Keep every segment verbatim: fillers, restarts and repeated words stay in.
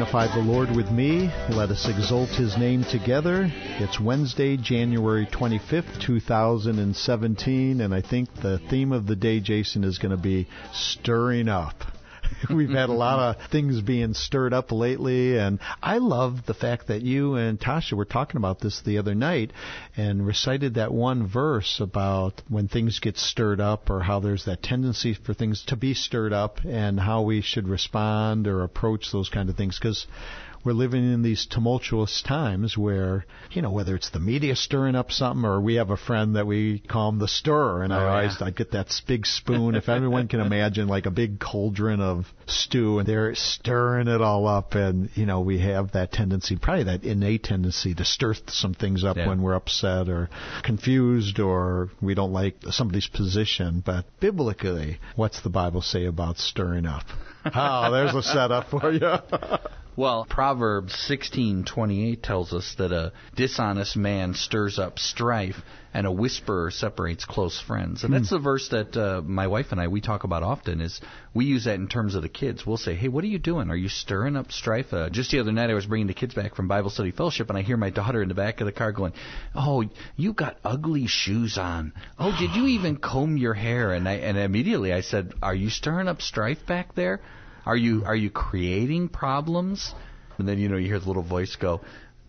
Magnify the Lord with me. Let us exalt His name together. It's Wednesday, January twenty-fifth, two thousand seventeen, and I think the theme of the day, Jason, is going to be stirring up. We've had a lot of things being stirred up lately, and I love the fact that you and Tasha were talking about this the other night and recited that one verse about when things get stirred up, or how there's that tendency for things to be stirred up and how we should respond or approach those kind of things, because we're living in these tumultuous times where, you know, whether it's the media stirring up something, or we have a friend that we call him the stirrer, and oh, I always yeah. I get that big spoon, if everyone can imagine, like a big cauldron of stew, and they're stirring it all up, and, you know, we have that tendency, probably that innate tendency to stir some things up yeah. when we're upset or confused, or we don't like somebody's position. But biblically, what's the Bible say about stirring up? Oh, there's a setup for you. Well, Proverbs sixteen twenty-eight tells us that a dishonest man stirs up strife, and a whisperer separates close friends. And that's mm. the verse that uh, my wife and I, we talk about often. Is we use that in terms of the kids. We'll say, hey, what are you doing? Are you stirring up strife? Uh, just the other night I was bringing the kids back from Bible study fellowship, and I hear my daughter in the back of the car going, oh, you got ugly shoes on. Oh, did you even comb your hair? And I and immediately I said, are you stirring up strife back there? Are you are you creating problems? And then, you know, you hear the little voice go,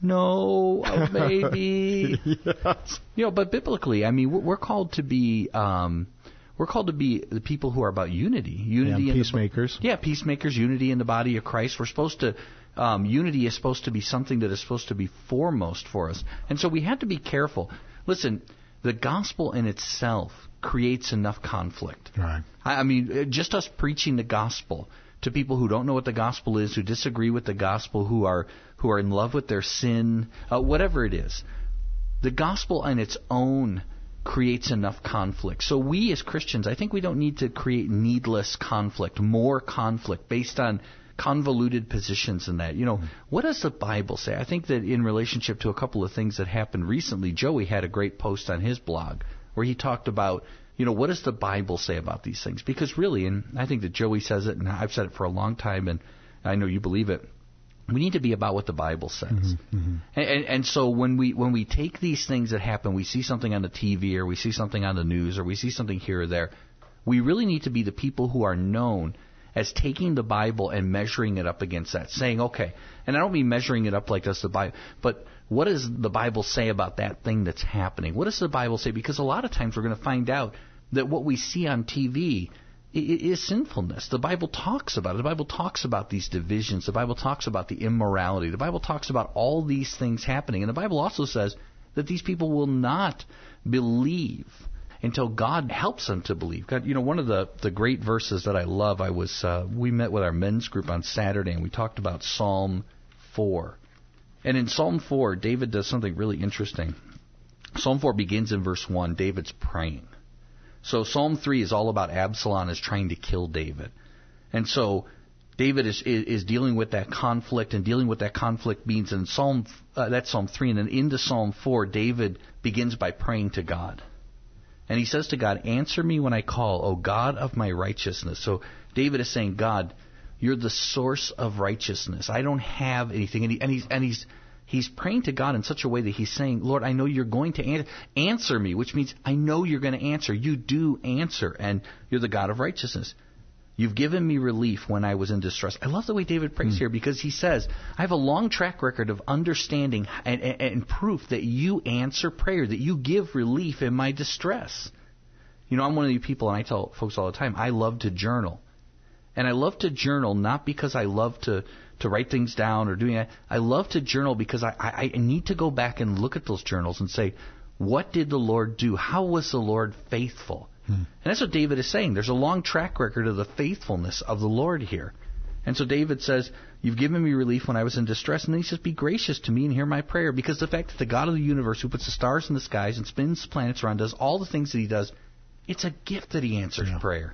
no, oh, maybe. Yes. You know, but biblically, I mean, we're called to be um, we're called to be the people who are about unity, unity, yeah, in peacemakers. The, yeah, peacemakers, unity in the body of Christ. We're supposed to um, unity is supposed to be something that is supposed to be foremost for us, and so we have to be careful. Listen, the gospel in itself creates enough conflict. Right. I, I mean, just us preaching the gospel to people who don't know what the gospel is, who disagree with the gospel, who are who are in love with their sin, uh, whatever it is. The gospel on its own creates enough conflict. So we as Christians, I think we don't need to create needless conflict, more conflict based on convoluted positions in that. You know, what does the Bible say? I think that in relationship to a couple of things that happened recently, Joey had a great post on his blog where he talked about, you know, what does the Bible say about these things? Because really, and I think that Joey says it, and I've said it for a long time, and I know you believe it, we need to be about what the Bible says. Mm-hmm, mm-hmm. And, and, and so when we when we take these things that happen, we see something on the T V, or we see something on the news, or we see something here or there, we really need to be the people who are known as taking the Bible and measuring it up against that, saying, okay, and I don't mean measuring it up like that's the Bible, but what does the Bible say about that thing that's happening? What does the Bible say? Because a lot of times we're going to find out that what we see on T V is sinfulness. The Bible talks about it. The Bible talks about these divisions. The Bible talks about the immorality. The Bible talks about all these things happening. And the Bible also says that these people will not believe until God helps them to believe. God, you know, one of the, the great verses that I love, I was uh, we met with our men's group on Saturday, and we talked about Psalm four. And in Psalm four, David does something really interesting. Psalm four begins in verse one. David's praying. So Psalm three is all about Absalom is trying to kill David. And so David is is dealing with that conflict, and dealing with that conflict means in Psalm uh, that's Psalm three, and then into Psalm four, David begins by praying to God. And he says to God, answer me when I call, O God of my righteousness. So David is saying, God, you're the source of righteousness. I don't have anything. And, he, and, he's, and he's he's praying to God in such a way that he's saying, Lord, I know you're going to an- answer me, which means I know you're going to answer. You do answer, and you're the God of righteousness. You've given me relief when I was in distress. I love the way David prays mm. here, because he says, I have a long track record of understanding and, and, and proof that you answer prayer, that you give relief in my distress. You know, I'm one of the people, and I tell folks all the time, I love to journal. And I love to journal not because I love to, to write things down or doing that. I love to journal because I, I, I need to go back and look at those journals and say, what did the Lord do? How was the Lord faithful? Hmm. And that's what David is saying. There's a long track record of the faithfulness of the Lord here. And so David says, you've given me relief when I was in distress. And then he says, be gracious to me and hear my prayer. Because the fact that the God of the universe, who puts the stars in the skies and spins planets around, does all the things that he does, it's a gift that he answers yeah. prayer.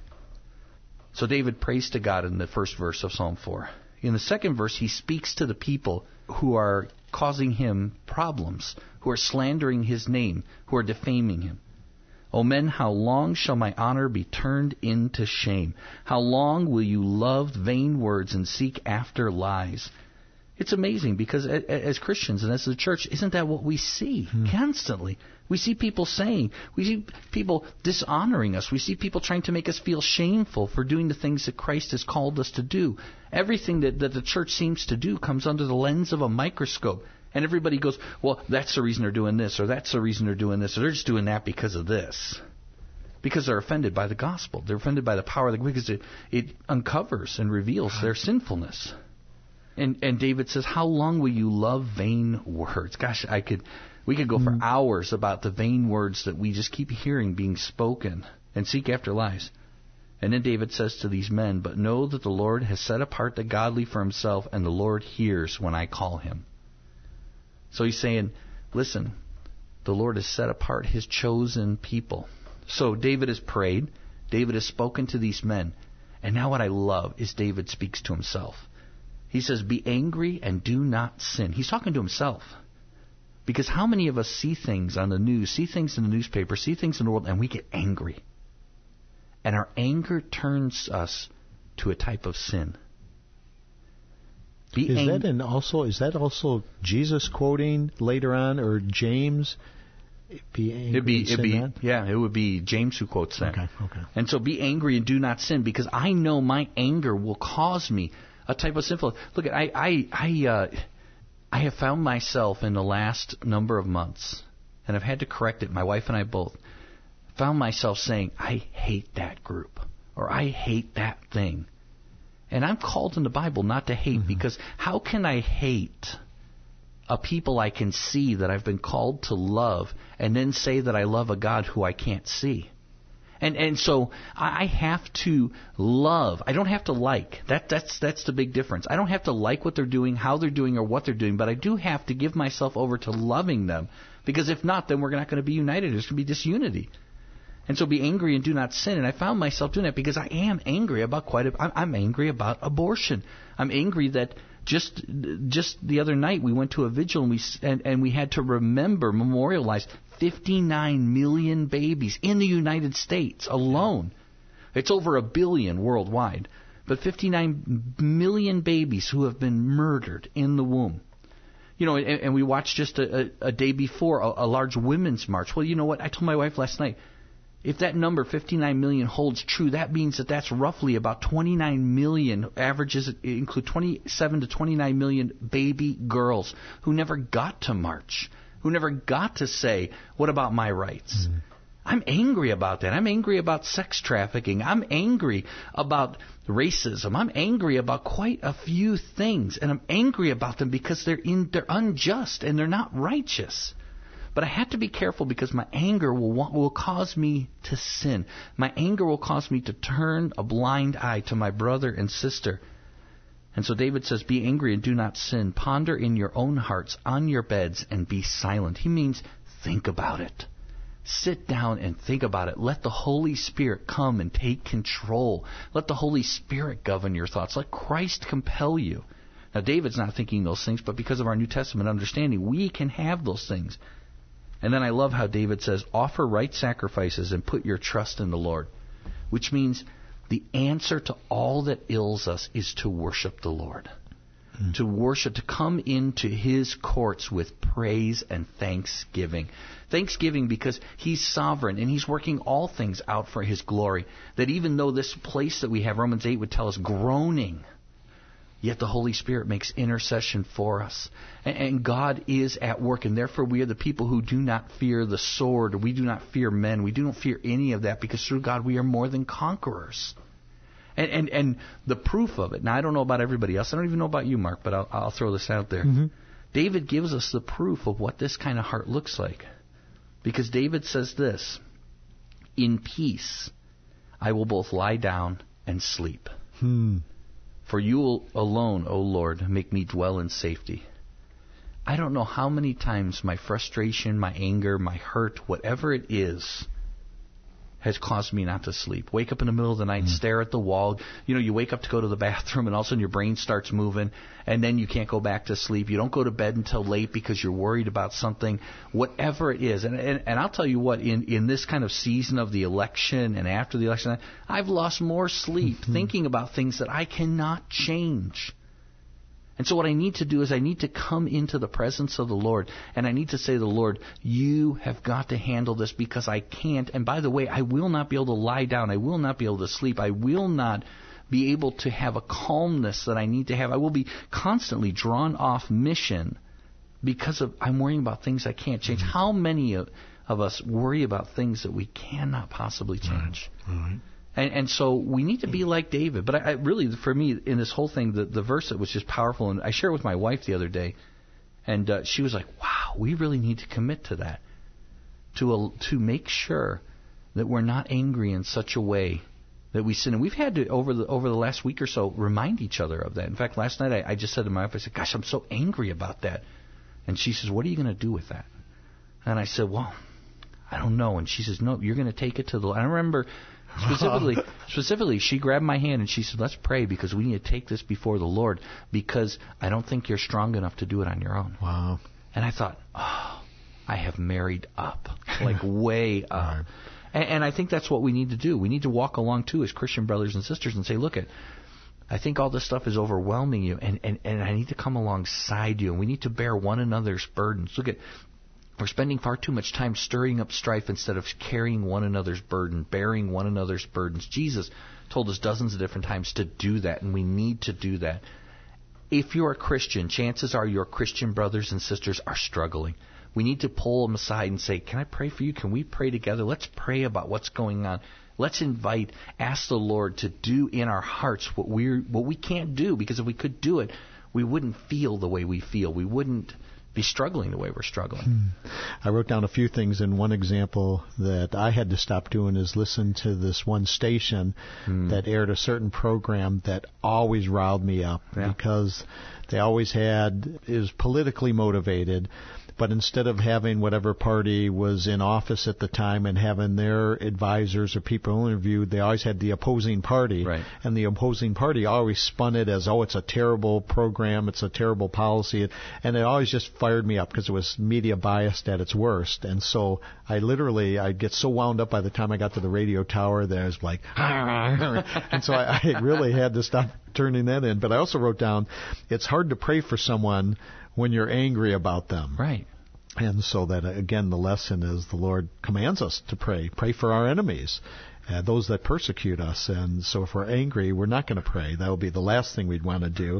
So David prays to God in the first verse of Psalm four. In the second verse, he speaks to the people who are causing him problems, who are slandering his name, who are defaming him. O men, how long shall my honor be turned into shame? How long will you love vain words and seek after lies? It's amazing because as Christians and as the church, isn't that what we see hmm. constantly? We see people saying, we see people dishonoring us. We see people trying to make us feel shameful for doing the things that Christ has called us to do. Everything that, that the church seems to do comes under the lens of a microscope. And everybody goes, well, that's the reason they're doing this, or that's the reason they're doing this, or they're just doing that because of this. Because they're offended by the gospel. They're offended by the power of the, because it, it uncovers and reveals their sinfulness. And and David says, how long will you love vain words? Gosh, I could, we could go for hours about the vain words that we just keep hearing being spoken and seek after lies. And then David says to these men, but know that the Lord has set apart the godly for himself, and the Lord hears when I call him. So he's saying, listen, the Lord has set apart his chosen people. So David has prayed. David has spoken to these men. And now what I love is David speaks to himself. He says, be angry and do not sin. He's talking to himself. Because how many of us see things on the news, see things in the newspaper, see things in the world, and we get angry? And our anger turns us to a type of sin. Be is ang- that and also is that also Jesus quoting later on, or James? Be angry it'd be, and sin it'd be, not? Yeah, it would be James who quotes that. Okay, okay. And so be angry and do not sin, because I know my anger will cause me a type of sinful. Look, I I I, uh, I have found myself in the last number of months, and I've had to correct it. My wife and I both found myself saying, I hate that group, or I hate that thing. And I'm called in the Bible not to hate, mm-hmm. because how can I hate a people I can see that I've been called to love, and then say that I love a God who I can't see? And and so I have to love. I don't have to like. That that's that's the big difference. I don't have to like what they're doing, how they're doing, or what they're doing, but I do have to give myself over to loving them, because if not, then we're not going to be united. There's going to be disunity. And so be angry and do not sin. And I found myself doing that because I am angry about quite a... I'm angry about abortion. I'm angry that just just the other night we went to a vigil and we and, and we had to remember, memorialize fifty-nine million babies in the United States alone. It's over a billion worldwide. But fifty-nine million babies who have been murdered in the womb. You know, and, and we watched just a, a, a day before a, a large women's march. Well, you know what? I told my wife last night, if that number, fifty-nine million, holds true, that means that that's roughly about twenty-nine million, averages include twenty-seven to twenty-nine million baby girls who never got to march, who never got to say, what about my rights? Mm-hmm. I'm angry about that. I'm angry about sex trafficking. I'm angry about racism. I'm angry about quite a few things, and I'm angry about them because they're in, they're unjust and they're not righteous. But I have to be careful because my anger will will cause me to sin. My anger will cause me to turn a blind eye to my brother and sister. And so David says, be angry and do not sin. Ponder in your own hearts on your beds and be silent. He means think about it. Sit down and think about it. Let the Holy Spirit come and take control. Let the Holy Spirit govern your thoughts. Let Christ compel you. Now, David's not thinking those things, but because of our New Testament understanding, we can have those things. And then I love how David says, offer right sacrifices and put your trust in the Lord, which means the answer to all that ails us is to worship the Lord, mm. to worship, to come into His courts with praise and thanksgiving. Thanksgiving because He's sovereign and He's working all things out for His glory, that even though this place that we have, Romans eight would tell us, groaning, yet the Holy Spirit makes intercession for us. And, and God is at work, and therefore we are the people who do not fear the sword. We do not fear men. We do not fear any of that, because through God we are more than conquerors. And and, and the proof of it, now I don't know about everybody else. I don't even know about you, Mark, but I'll, I'll throw this out there. Mm-hmm. David gives us the proof of what this kind of heart looks like. Because David says this, in peace I will both lie down and sleep. Hmm. For you alone, O Lord, make me dwell in safety. I don't know how many times my frustration, my anger, my hurt, whatever it is, has caused me not to sleep. Wake up in the middle of the night, mm. stare at the wall. You know, you wake up to go to the bathroom, and all of a sudden your brain starts moving, and then you can't go back to sleep. You don't go to bed until late because you're worried about something. Whatever it is. And, and, and I'll tell you what, in, in this kind of season of the election and after the election, I've lost more sleep mm-hmm. thinking about things that I cannot change. And so what I need to do is I need to come into the presence of the Lord, and I need to say to the Lord, you have got to handle this because I can't. And by the way, I will not be able to lie down. I will not be able to sleep. I will not be able to have a calmness that I need to have. I will be constantly drawn off mission because of I'm worrying about things I can't change. How many of, of us worry about things that we cannot possibly change? Right. Right. And, and so we need to be like David. But I, I really, for me, in this whole thing, the, the verse that was just powerful, and I shared it with my wife the other day, and uh, she was like, wow, we really need to commit to that, to a, to make sure that we're not angry in such a way that we sin. And we've had to, over the over the last week or so, remind each other of that. In fact, last night I, I just said to my wife, I said, gosh, I'm so angry about that. And she says, what are you going to do with that? And I said, well, I don't know. And she says, no, you're going to take it to the Lord. I remember... Specifically, specifically, she grabbed my hand and she said, let's pray because we need to take this before the Lord because I don't think you're strong enough to do it on your own. Wow. And I thought, oh, I have married up, like way up. Right. And, and I think that's what we need to do. We need to walk along, too, as Christian brothers and sisters and say, look, it, I think all this stuff is overwhelming you, and, and, and I need to come alongside you, and we need to bear one another's burdens. Look at We're spending far too much time stirring up strife instead of carrying one another's burden, bearing one another's burdens. Jesus told us dozens of different times to do that, and we need to do that. If you're a Christian, chances are your Christian brothers and sisters are struggling. We need to pull them aside and say, can I pray for you? Can we pray together? Let's pray about what's going on. Let's invite, ask the Lord to do in our hearts what we're what we can't do, because if we could do it, we wouldn't feel the way we feel. We wouldn't be struggling the way we're struggling. Hmm. I wrote down a few things, and one example that I had to stop doing is listen to this one station hmm. that aired a certain program that always riled me up yeah. because they always had, it was politically motivated, but instead of having whatever party was in office at the time and having their advisors or people interviewed, they always had the opposing party. Right. And the opposing party always spun it as, oh, it's a terrible program, it's a terrible policy. And it always just fired me up because it was media biased at its worst. And so I literally, I'd get so wound up by the time I got to the radio tower that I was like, and so I, I really had to stop turning that in. But I also wrote down, it's hard to pray for someone when you're angry about them. Right. And so that, again, the lesson is the Lord commands us to pray. Pray for our enemies, uh, those that persecute us. And so if we're angry, we're not going to pray. That would be the last thing we'd want to do.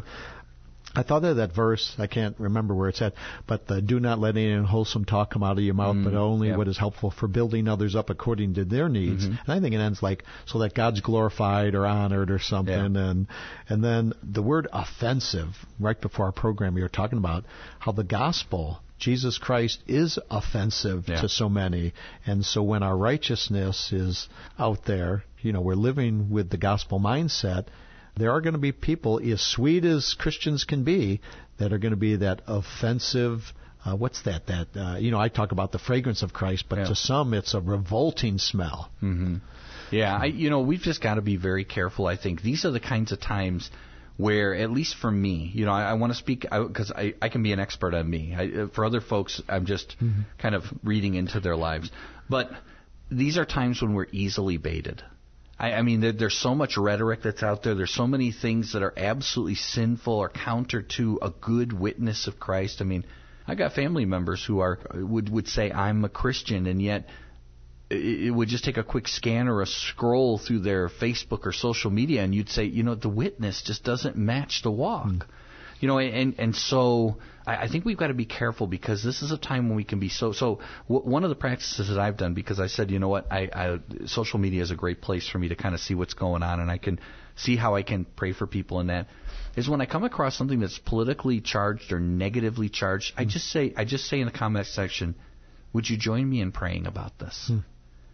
I thought of that verse, I can't remember where it's at, but the, do not let any unwholesome talk come out of your mouth, mm, but only yeah. what is helpful for building others up according to their needs. Mm-hmm. And I think it ends like, so that God's glorified or honored or something. Yeah. And and then the word offensive, right before our program, we were talking about how the gospel, Jesus Christ, is offensive yeah. to so many. And so when our righteousness is out there, you know, we're living with the gospel mindset, there are going to be people, as sweet as Christians can be, that are going to be that offensive, uh, what's that? That uh, you know, I talk about the fragrance of Christ, but yeah. to some it's a revolting smell. Mm-hmm. Yeah, I, you know, we've just got to be very careful, I think. These are the kinds of times where, at least for me, you know, I, I want to speak, because I, I, I can be an expert on me. I, for other folks, I'm just mm-hmm. kind of reading into their lives. But these are times when we're easily baited. I, I mean, there, there's so much rhetoric that's out there. There's so many things that are absolutely sinful or counter to a good witness of Christ. I mean, I got family members who are would would say I'm a Christian, and yet it, it would just take a quick scan or a scroll through their Facebook or social media, and you'd say, you know, the witness just doesn't match the walk. Mm. You know, and and so I, I think we've got to be careful, because this is a time when we can be so. So w- one of the practices that I've done, because I said, you know what, I, I social media is a great place for me to kind of see what's going on, and I can see how I can pray for people in that, is when I come across something that's politically charged or negatively charged, mm. I just say I just say in the comment section, would you join me in praying about this? Mm.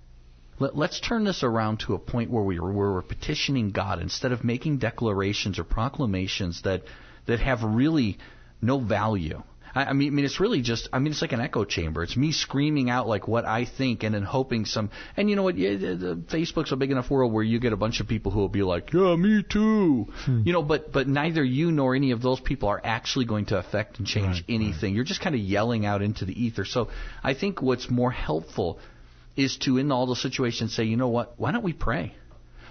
Let, let's turn this around to a point where we, where we're petitioning God instead of making declarations or proclamations that that have really no value. I, I mean, I mean, it's really just, I mean, it's like an echo chamber. It's me screaming out like what I think, and then hoping some, and you know what, yeah, the, the Facebook's a big enough world where you get a bunch of people who will be like, yeah, me too. Hmm. You know, but but neither you nor any of those people are actually going to affect and change right, anything. Right. You're just kind of yelling out into the ether. So I think what's more helpful is to, in all those situations, say, you know what, why don't we pray?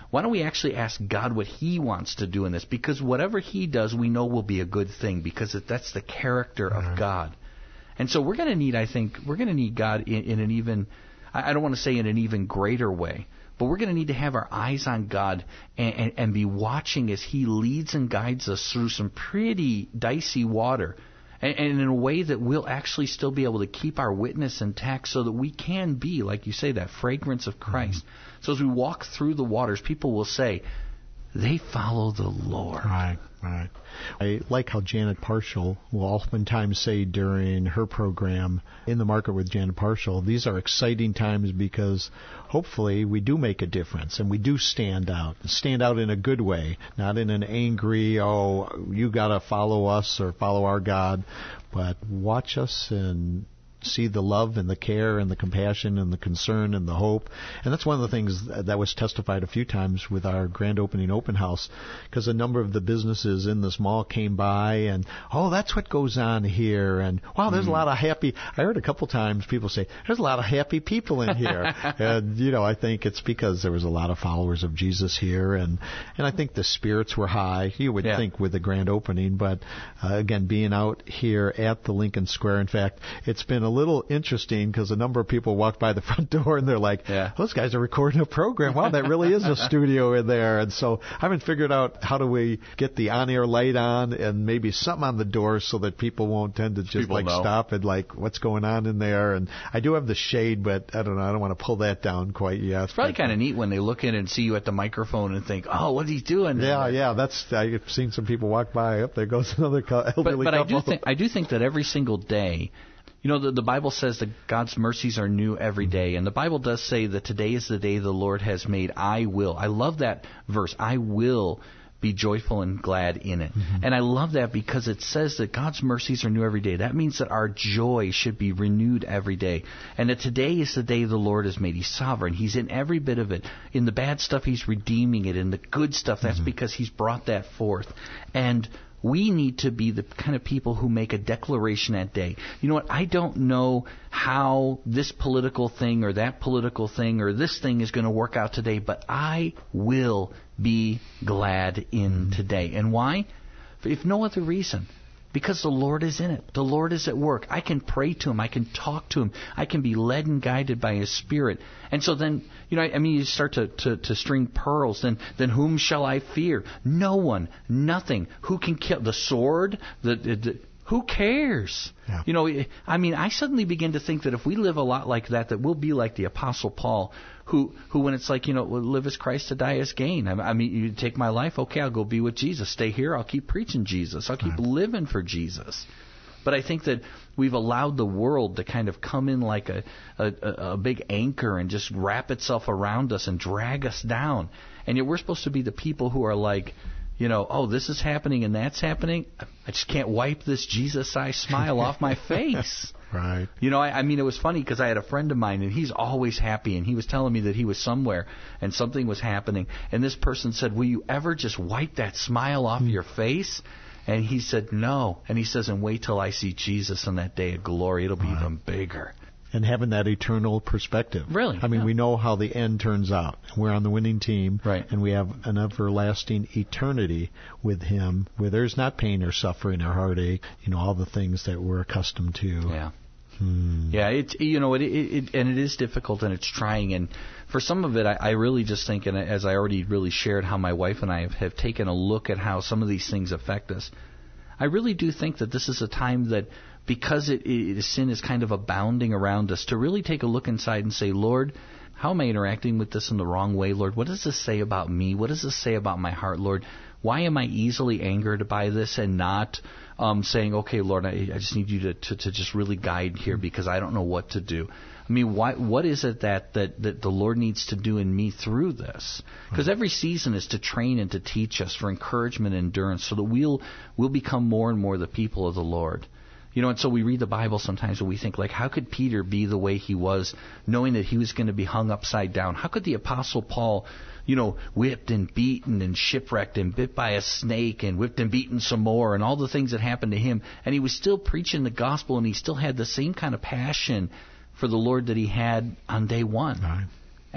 why don't we actually ask God what He wants to do in this? Because whatever He does, we know will be a good thing, because that's the character of God. And so we're going to need, I think, we're going to need God in, in an even, I don't want to say in an even greater way, but we're going to need to have our eyes on God and, and, and be watching as He leads and guides us through some pretty dicey water, and, and in a way that we'll actually still be able to keep our witness intact, so that we can be, like you say, that fragrance of Christ. Mm-hmm. So as we walk through the waters, people will say, they follow the Lord. Right, right. I like how Janet Parshall will oftentimes say during her program, In the Market with Janet Parshall, these are exciting times because hopefully we do make a difference and we do stand out. Stand out in a good way, not in an angry, oh, you got to follow us or follow our God, but watch us and see the love and the care and the compassion and the concern and the hope. And that's one of the things that was testified a few times with our grand opening open house, because a number of the businesses in this mall came by and, oh, that's what goes on here. And, wow, there's mm. a lot of happy. I heard a couple times people say, there's a lot of happy people in here. And, you know, I think it's because there was a lot of followers of Jesus here. And, and I think the spirits were high, you would yeah. think, with the grand opening. But, uh, again, being out here at the Lincoln Square, in fact, it's been a little interesting because a number of people walked by the front door and they're like, yeah. those guys are recording a program. Wow, that really is a studio in there. And so I haven't figured out how do we get the on-air light on and maybe something on the door so that people won't tend to just people like know. stop and like, what's going on in there? And I do have the shade, but I don't know. I don't want to pull that down quite yet. It's probably kind of neat when they look in and see you at the microphone and think, oh, what's he doing? Yeah, yeah. That's I've seen some people walk by. Up there goes another elderly but, but couple. I do think I do think that every single day. You know, the, the Bible says that God's mercies are new every day. And the Bible does say that today is the day the Lord has made. I will. I love that verse. I will be joyful and glad in it. Mm-hmm. And I love that because it says that God's mercies are new every day. That means that our joy should be renewed every day. And that today is the day the Lord has made. He's sovereign. He's in every bit of it. In the bad stuff, He's redeeming it. In the good stuff, that's mm-hmm. because He's brought that forth. And we need to be the kind of people who make a declaration that day. You know what? I don't know how this political thing or that political thing or this thing is going to work out today, but I will be glad in today. And why? If no other reason. Because the Lord is in it. The Lord is at work. I can pray to Him. I can talk to Him. I can be led and guided by His Spirit. And so then, you know, I mean, you start to, to, to string pearls. Then, then whom shall I fear? No one. Nothing. Who can kill? The sword? The, the, the who cares? Yeah. You know, I mean, I suddenly begin to think that if we live a lot like that, that we'll be like the Apostle Paul, who, who when it's like, you know, live as Christ, to die as gain. I mean, you take my life, okay, I'll go be with Jesus. Stay here, I'll keep preaching Jesus. I'll keep right. living for Jesus. But I think that we've allowed the world to kind of come in like a, a, a big anchor and just wrap itself around us and drag us down. And yet we're supposed to be the people who are like, you know, oh, this is happening and that's happening. I just can't wipe this Jesus-sized smile off my face. Right. You know, I, I mean, it was funny because I had a friend of mine, and he's always happy, and he was telling me that he was somewhere, and something was happening, and this person said, will you ever just wipe that smile off your face? And he said, no. And he says, and wait till I see Jesus on that day of glory. It'll be right. even bigger. And having that eternal perspective. Really? I mean, yeah. we know how the end turns out. We're on the winning team. Right. And we have an everlasting eternity with Him where there's not pain or suffering or heartache, you know, all the things that we're accustomed to. Yeah. Hmm. Yeah, it's, you know, it, it, it, and it is difficult and it's trying. And for some of it, I, I really just think, and as I already really shared how my wife and I have, have taken a look at how some of these things affect us, I really do think that this is a time that, because it, it, sin is kind of abounding around us, to really take a look inside and say, Lord, how am I interacting with this in the wrong way, Lord? What does this say about me? What does this say about my heart, Lord? Why am I easily angered by this and not um, saying, okay, Lord, I, I just need you to, to, to just really guide here because I don't know what to do. I mean, why, what is it that, that, that the Lord needs to do in me through this? Because every season is to train and to teach us for encouragement and endurance so that we'll, we'll become more and more the people of the Lord. You know, and so we read the Bible sometimes and we think, like, how could Peter be the way he was, knowing that he was going to be hung upside down? How could the Apostle Paul, you know, whipped and beaten and shipwrecked and bit by a snake and whipped and beaten some more and all the things that happened to him, and he was still preaching the gospel and he still had the same kind of passion for the Lord that he had on day one? Right.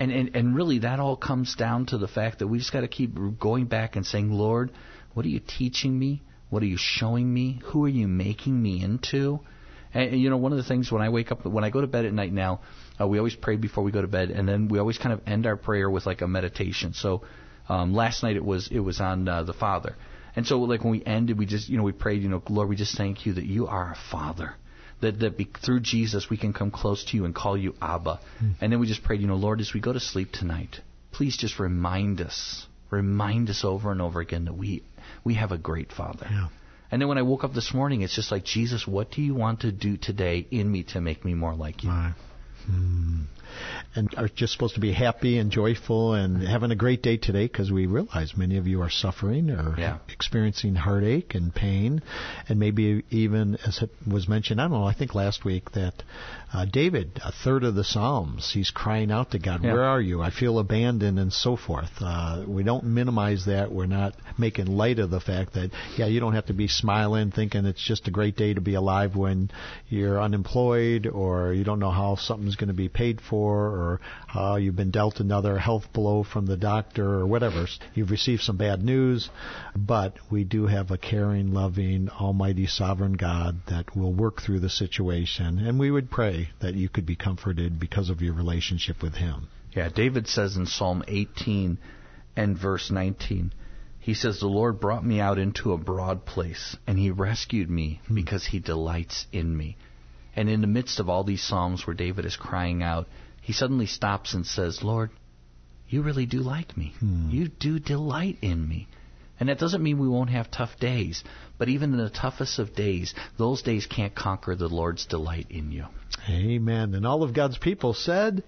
And, and, and really that all comes down to the fact that we just got to keep going back and saying, Lord, what are you teaching me? What are you showing me? Who are you making me into? And, and you know, one of the things when I wake up, when I go to bed at night now, uh, we always pray before we go to bed, and then we always kind of end our prayer with like a meditation. So um, last night it was it was on uh, the Father. And so like when we ended, we just, you know, we prayed, you know, Lord, we just thank you that you are our Father. That, that be, through Jesus we can come close to you and call you Abba. Mm. And then we just prayed, you know, Lord, as we go to sleep tonight, please just remind us, remind us over and over again that we we have a great Father. Yeah. And then when I woke up this morning, it's just like, Jesus, what do you want to do today in me to make me more like you? Right. Hmm. And are just supposed to be happy and joyful and having a great day today, because we realize many of you are suffering or yeah. experiencing heartache and pain, and maybe even, as it was mentioned, I don't know, I think last week that uh, David, a third of the Psalms, he's crying out to God, yeah. where are you? I feel abandoned and so forth. Uh, we don't minimize that. We're not making light of the fact that, yeah, you don't have to be smiling, thinking it's just a great day to be alive when you're unemployed or you don't know how something's going to be paid for, or how you've been dealt another health blow from the doctor, or whatever. You've received some bad news, but we do have a caring, loving, almighty, sovereign God that will work through the situation, and we would pray that you could be comforted because of your relationship with Him. Yeah, David says in Psalm eighteen and verse nineteen, he says, the Lord brought me out into a broad place, and He rescued me hmm. because He delights in me. And in the midst of all these Psalms where David is crying out, he suddenly stops and says, Lord, you really do like me. Hmm. You do delight in me. And that doesn't mean we won't have tough days. But even in the toughest of days, those days can't conquer the Lord's delight in you. Amen. And all of God's people said,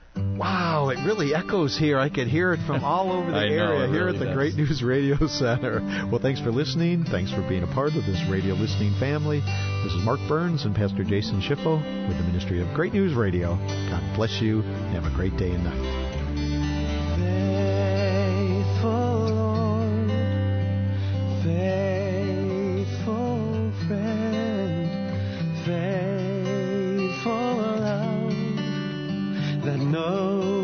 wow, it really echoes here. I could hear it from all over the I know, area it here really at the does. Great News Radio Center. Well, thanks for listening. Thanks for being a part of this radio listening family. This is Mark Burns and Pastor Jason Schiffo with the Ministry of Great News Radio. God bless you and have a great day and night. Faithful Lord, faithful friend, faithful love that knows